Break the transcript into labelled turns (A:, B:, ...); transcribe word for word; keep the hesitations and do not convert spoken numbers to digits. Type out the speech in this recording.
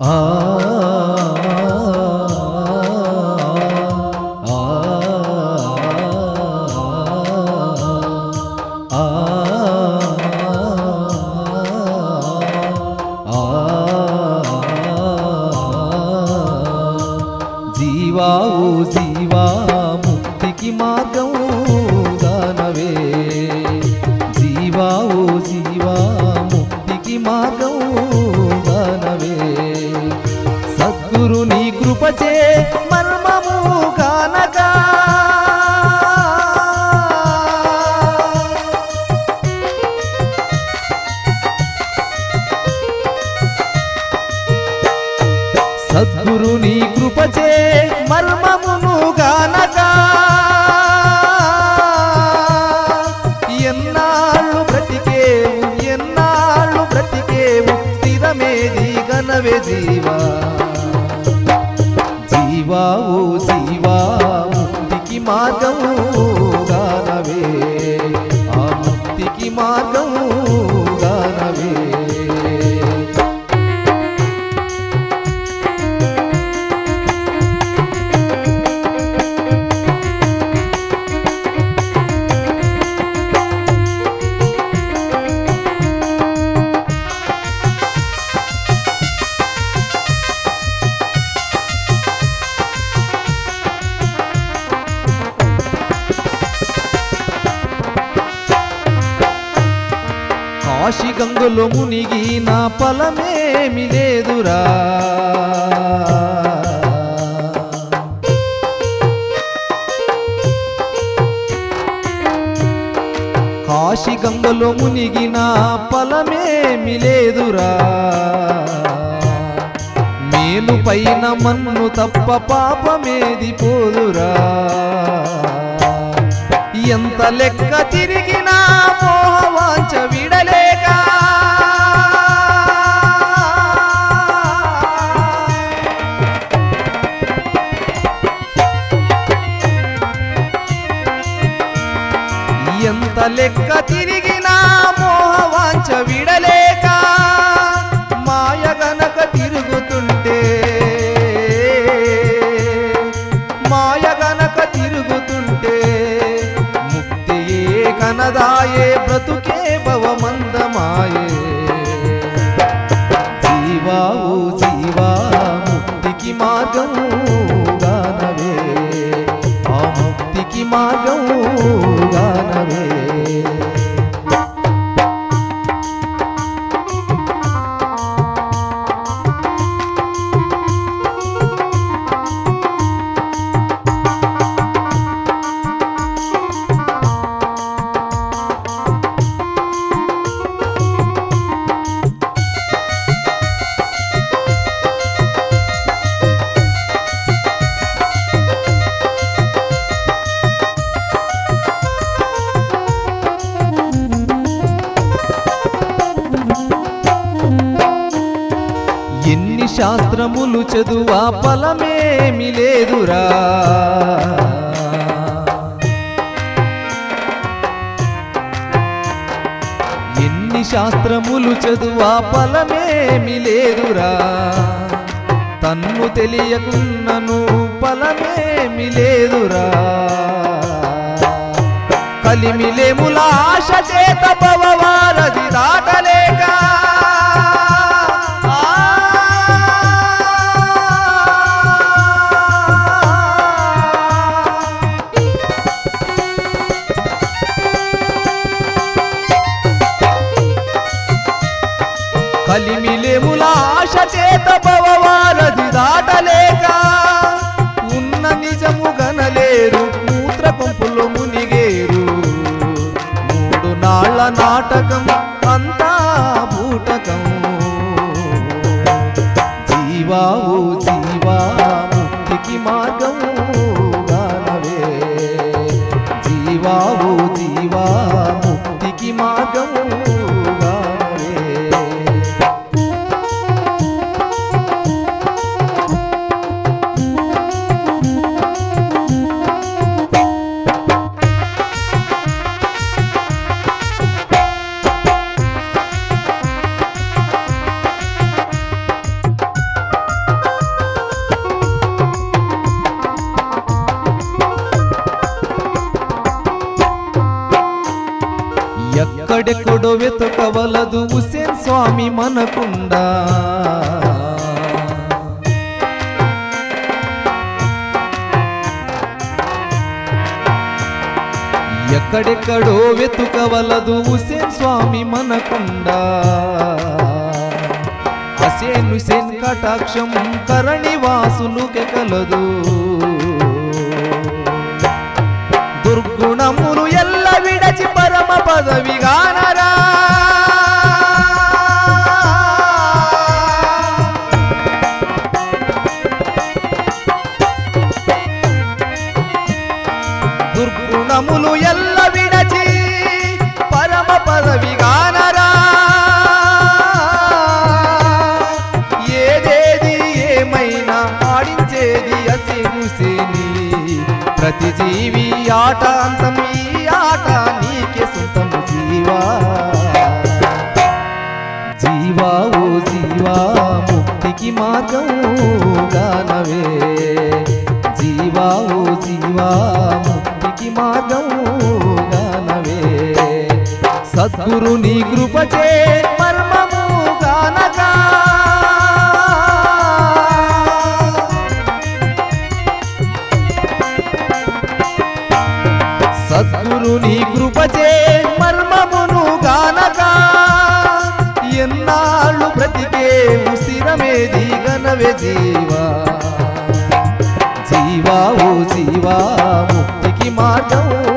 A: ఆ జీవా ఓ జీవా ముక్తికి మార్గం గానవే జీవా ఓ జీవా ముక్తికి మార్గం గానవే సద్గురు నీ కృపచే మర్మము గానగా సద్గురు నీ కృపచే మర్మమును గానగా ఎన్నాళ్ళు బ్రతికేవు ఎన్నాళ్ళు బ్రతికేవు స్థిరమేది గనవే జీవా జీవా ఓ జీవా ముక్తికి మార్గం గానవే ఆ ముక్తికి మార్గం గానవే కాశీ గంగలో మునిగి నా ఫలమేమి లేదురా కాశీ గంగలో మునిగి నా ఫలమేమి లేదురా మేలు పైన మన్ను తప్ప పాపమేది పోదురా ఎంత లెక్క తిరిగినా మోహవాంఛ విడలేక ఎంత లెక్క తిరిగినా మోహవాంఛ విడలేక మాయ గనక తిరుగుతుంటే మాయ గనక తిరుగుతుంటే కనదాయే బ్రతుకే భవమందమాయే జీవా ఓ జీవా ముక్తికి మార్గం గానవే ఆ ముక్తికి మార్గం గానవే ఎన్ని శాస్త్రములు చదువా ఫలమేమి లేదురా ఎన్ని శాస్త్రములు చదువా ఫలమేమి లేదురా తన్ను తెలియకున్నను ఫలమేమి లేదురా కలిమిలేముల ఆశ చేత భవవారధి దాటలేక కలిమిలేముల ఆశ చేత భవవారధి దాటలేక ఉన్న నిజము గనలేరు మూత్ర కొంపులో మునిగేరు మూడు నాళ్ళ నాటకం అంతా బూటకం జీవా ఓ జీవా ముక్తికి మార్గం గానవే జీవా ఓ జీవా ముక్తికి మార్గం అక్కడెక్కడో వెతకవలదు హుస్సేన్ స్వామి మనకుండా ఎక్కడెక్కడో వెతుకవలదు హుస్సేన్ స్వామి మనకుండా హసేన్ హుసేన్ కటాక్షం కరణివాసులుకే కలదు దుర్గుణములు ఎల్ల విడచి పరమ పదవి గానరా దుర్గుణములు ఎల్ల విడచి పరమ పదవి గానరా ఏదేది ఏమైనా ఆడించేది హసేన్ హుసేని ప్రతి జీవి ఆట అంతం ఈ ఆట నీకే సొంతము జీవా జీవా ఓ జీవా ముక్తికి మార్గం గానవే జీవా ఓ జీవా ముక్తికి మార్గం గానవే సద్గురుని కృపచే మర్మము గానగా సద్గురుని కృపచే మర్మమును గానగా ఎన్నాళ్ళు బ్రతికే స్థిరమేది గనవే జీవా జీవా ఓ జీవా ముక్తికి మార్గం